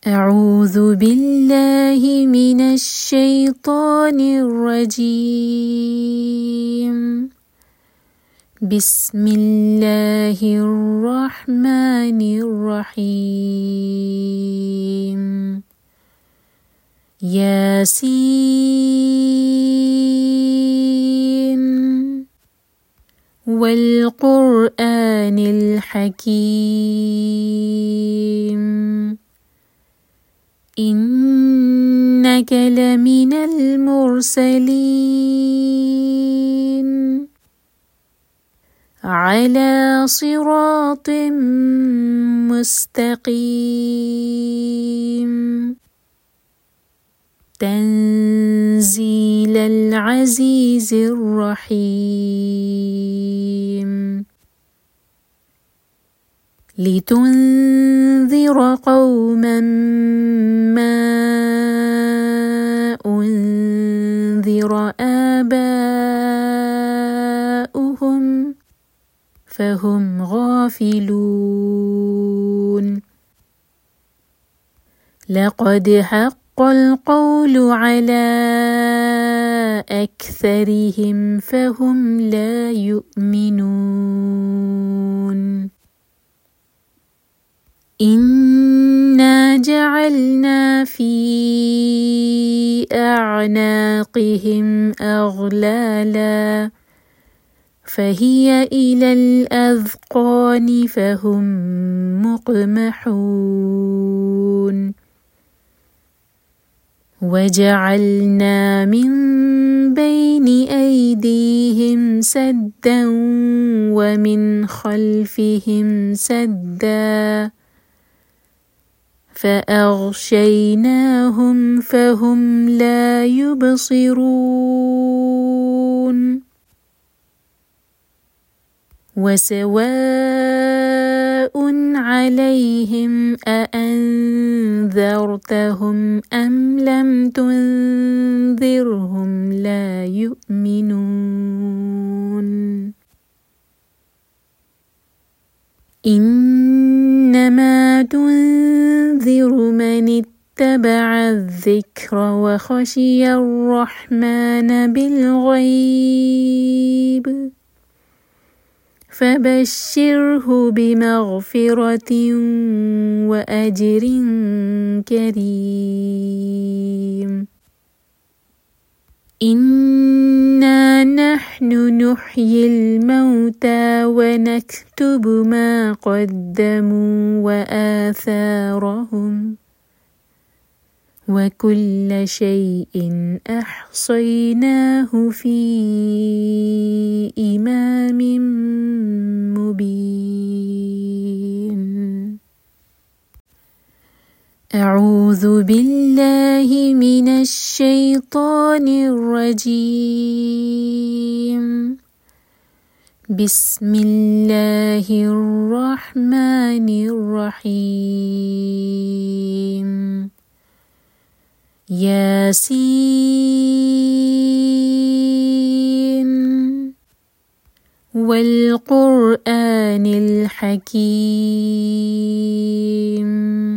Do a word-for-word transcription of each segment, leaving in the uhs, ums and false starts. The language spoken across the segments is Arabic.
أعوذ بالله من الشيطان الرجيم. بسم الله الرحمن الرحيم. ياسين والقرآن الحكيم إنك لمن المرسلين على صراط مستقيم تنزيل العزيز الرحيم لتنذر قوما ما أنذر آباؤهم فهم غافلون. لقد حق القول على أكثرهم فهم لا يؤمنون. إنا جعلنا في أعناقهم أغلالا فهي إلى الأذقان فهم مقمحون. وجعلنا من بين أيديهم سدا ومن خلفهم سدا فأغشيناهم فهم لا يبصرون. وسواء عليهم أأنذرتهم أم لم تنذرهم لا يؤمنون. إنما تنذر من اتبع الذكر وخشي الرحمن بالغيب فبشره بمغفرة وأجر كريم. إنا نحن نحيي الموتى ونكتب ما قدموا وآثارهم وكل شيء أحصيناه في إمام مبين. أعوذ بالله من الشيطان الرجيم. بسم الله الرحمن الرحيم. ياسين والقرآن الحكيم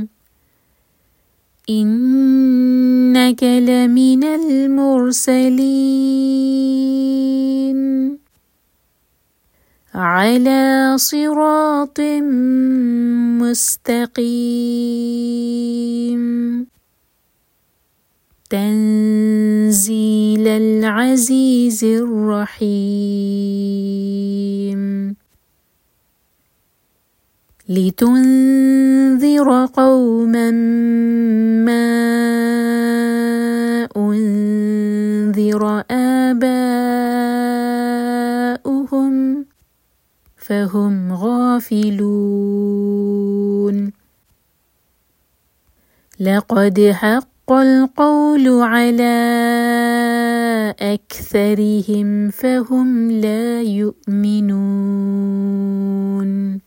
إنك لمن المرسلين على صراط مستقيم تنزيل العزيز الرحيم لتنذر قوما ما أنذر آباؤهم فهم غافلون. لقد حق القول على أكثرهم فهم لا يؤمنون.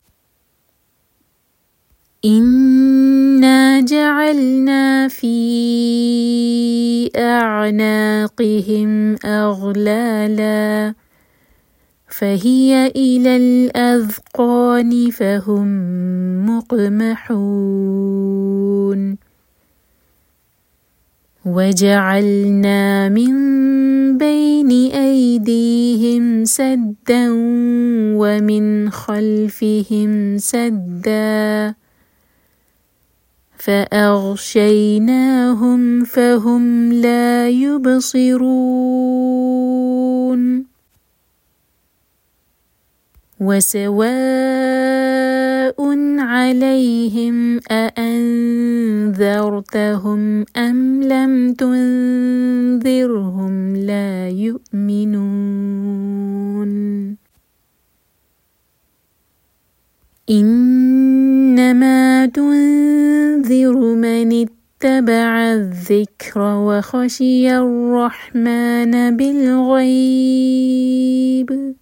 إنا جعلنا في أعناقهم أغلالا فهي إلى الأذقان فهم مقمحون. وجعلنا من بين أيديهم سدا ومن خلفهم سدا فأغشيناهم فهم لا يبصرون وسواء عليهم أأنذرتهم أم لم تنذرهم لا يؤمنون إنما تنذر من اتبع الذكر وخشي الرحمن بالغيب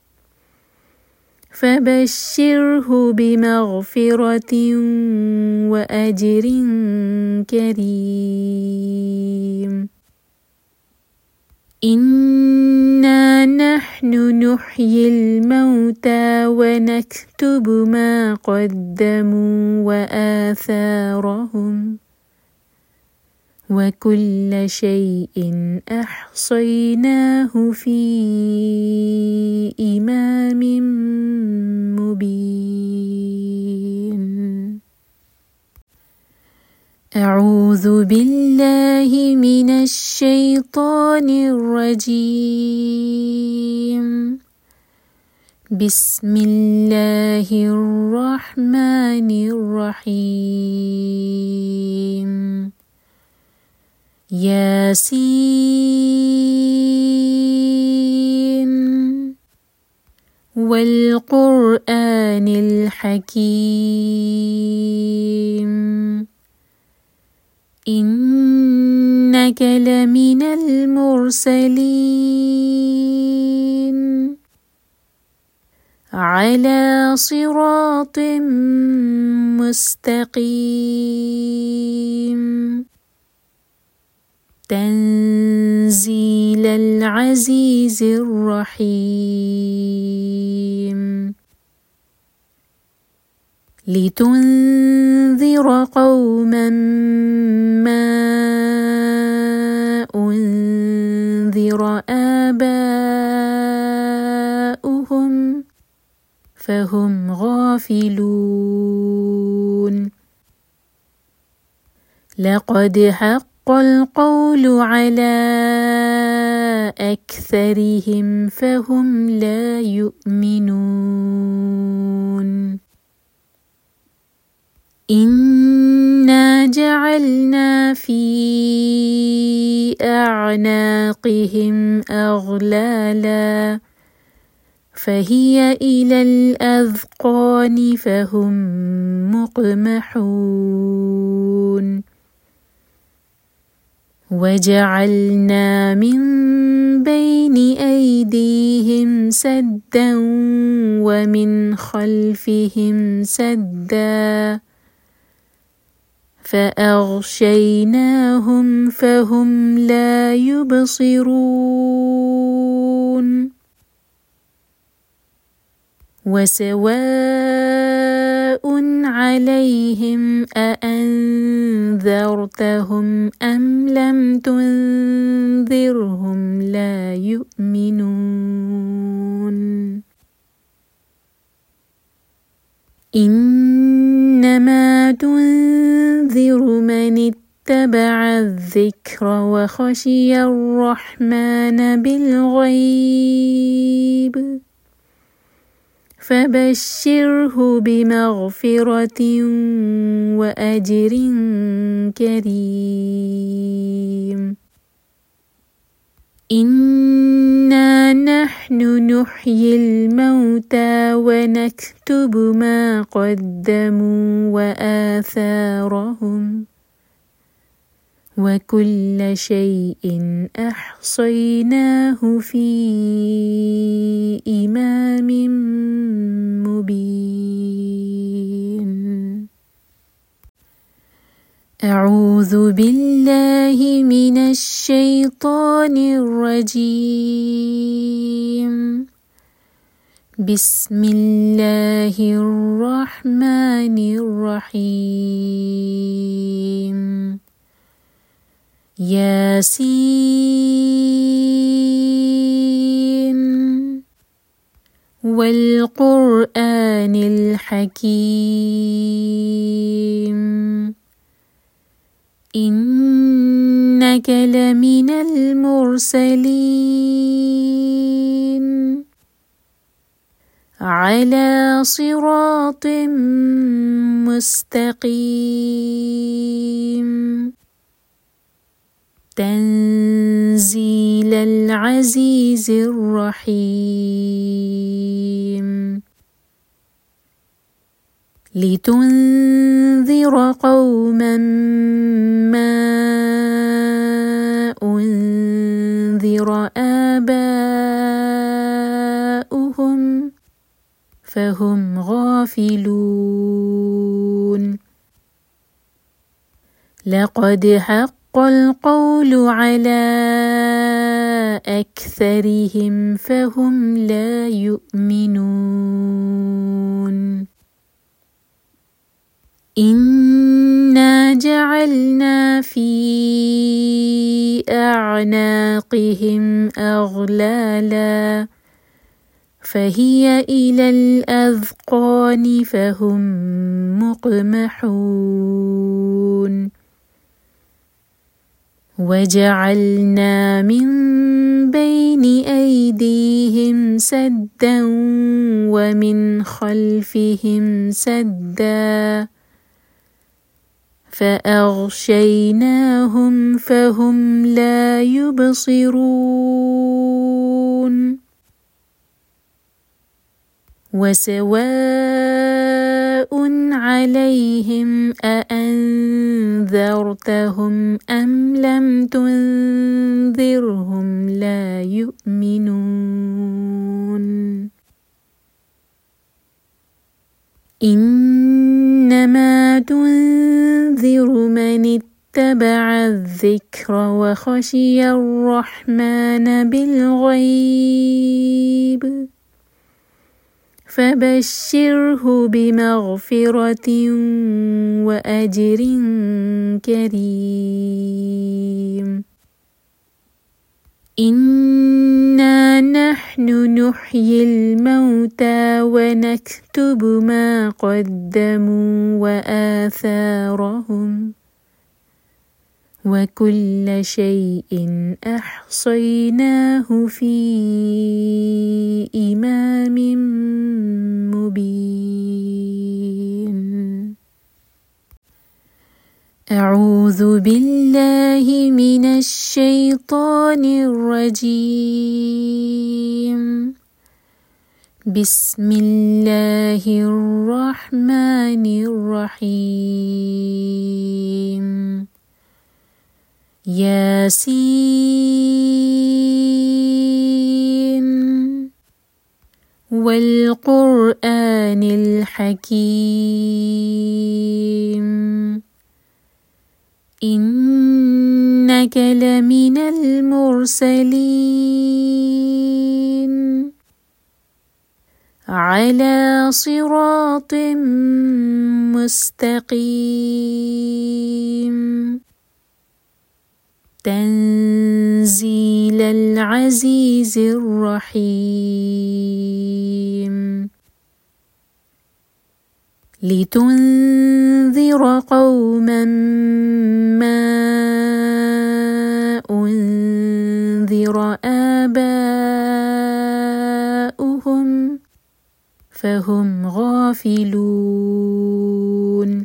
فبشره بمغفرة وأجر كريم إنا نحن نحيي الموتى ونكتب ما قدموا وآثارهم وكل شيء أحصيناه في إمام مبين أعوذ بالله من الشيطان الرجيم بسم الله الرحمن الرحيم ياسين والقرآن الحكيم إنك لمن المرسلين على صراط مستقيم تنزيل العزيز الرحيم لتنذر قوما ما أنذر آباؤهم فهم غافلون لقد حق القول على أكثرهم فهم لا يؤمنون إنا جعلنا في أعناقهم أغلالا فهي إلى الأذقان فهم مقمحون وجعلنا من بين أيديهم سدا ومن خلفهم سدا فأغشيناهم فهم لا يبصرون وسواء عليهم أأنذرتهم أم لم تنذرهم لا يؤمنون إنما تنذر من اتبع الذكر وخشي الرحمن بالغيب فبشره بمغفرة وأجر كريم إنا نحن نحيي الموتى ونكتب ما قدموا وآثارهم وكل شيء أحصيناه في إمام مبين أعوذ بالله من الشيطان الرجيم بسم الله الرحمن الرحيم ياسين والقرآن الحكيم إنك لمن المرسلين على صراط مستقيم تنزيل العزيز الرحيم لتنذر قوما ما أنذر آباؤهم فهم غافلون لقد حق القول على أكثرهم فهم لا يؤمنون إنا جعلنا في أعناقهم أغلالا فهي إلى الأذقان فهم مقمحون وجعلنا من بين أيديهم سدا ومن خلفهم سدا فأغشيناهم فهم لا يبصرون وسواء عليهم أأنذرتهم أم لم تنذرهم لا يؤمنون إنما تنذر من اتبع الذكر وخشي الرحمن بالغيب فبشره بمغفرة وأجر كريم إنا نحن نحيي الموتى ونكتب ما قدموا وآثارهم وكل شيء أحصيناه في إمام مبين. أعوذ بالله من الشيطان الرجيم. بسم الله الرحمن الرحيم. ياسين والقرآن الحكيم إنك لمن المرسلين على صراط مستقيم تنزيل العزيز الرحيم لتنذر قوما ما أنذر آباؤهم فهم غافلون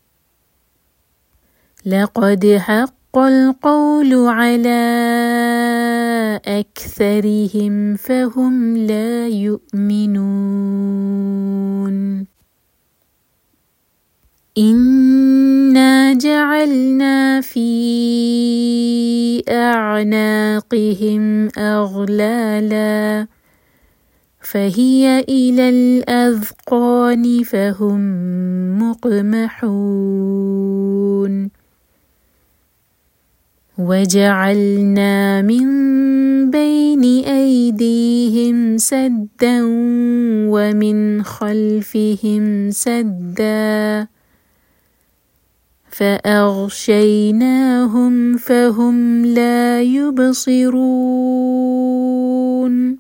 لقد حق القول على أكثرهم فهم لا يؤمنون إنا جعلنا في أعناقهم أغلالا فهي إلى الأذقان فهم مقمحون وجعلنا من بين أيديهم سدا ومن خلفهم سدا فأغشيناهم فهم لا يبصرون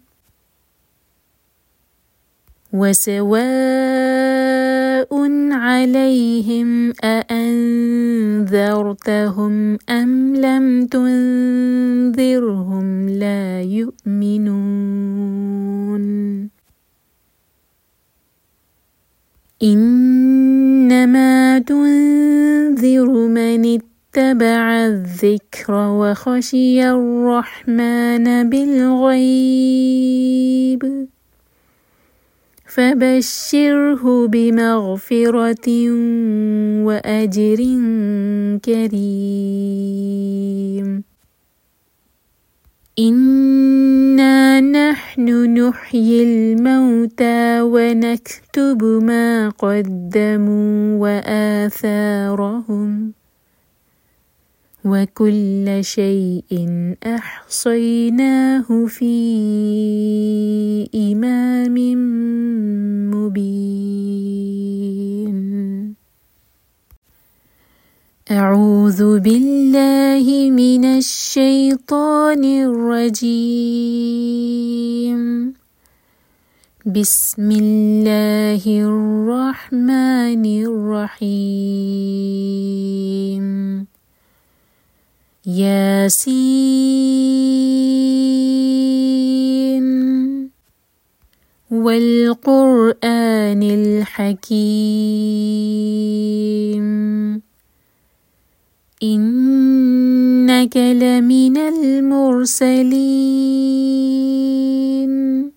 وسواء عليهم أأنذرتهم أم لم تنذرهم لا يؤمنون إنما تنذر من اتبع الذكر وخشي الرحمن بالغيب فبشره بمغفرة وأجر كريم إنا نحن نحيي الموتى ونكتب ما قدموا وآثارهم وكل شيء أحصيناه في إمام مبين. أعوذ بالله من الشيطان الرجيم. بسم الله الرحمن الرحيم. ياسين والقرآن الحكيم إنك لمن المرسلين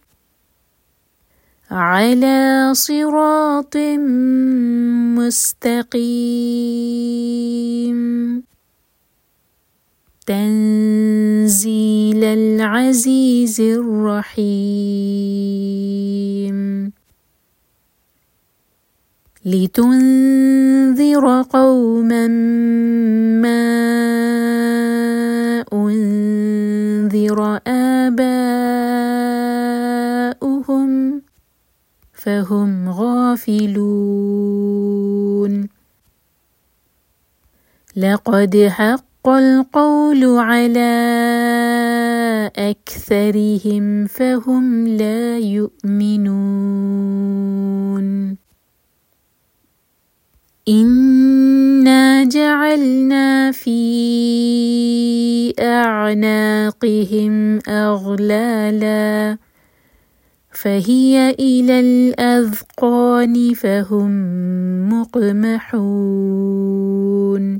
على صراط مستقيم تنزيل العزيز الرحيم لتنذر قوما ما أنذر آباؤهم فهم غافلون لقد حق القول على أكثرهم فهم لا يؤمنون إنا جعلنا في أعناقهم أغلالا فهي إلى الأذقان فهم مقمحون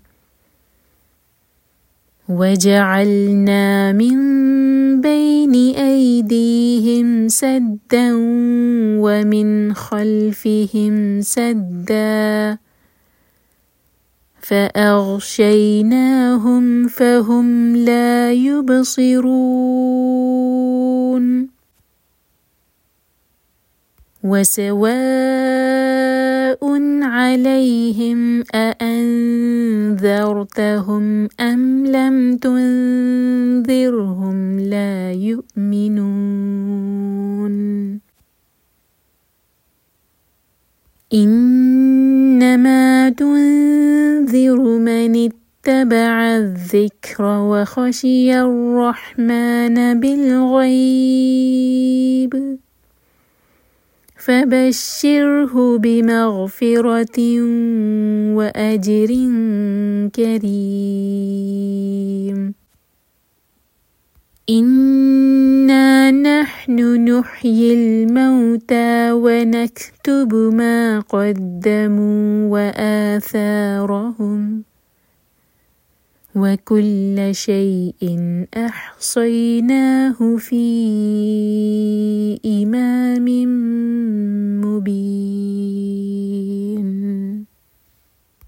وجعلنا من بين أيديهم سدا ومن خلفهم سدا فأغشيناهم فهم لا يبصرون وسواء عليهم أأنذرتهم أم لم تنذرهم لا يؤمنون إنما تنذر من اتبع الذكر وخشي الرحمن بالغيب فبشره بمغفرة وأجر كريم إنا نحن نحيي الموتى ونكتب ما قدموا وآثارهم وكل شيء أحصيناه في إمام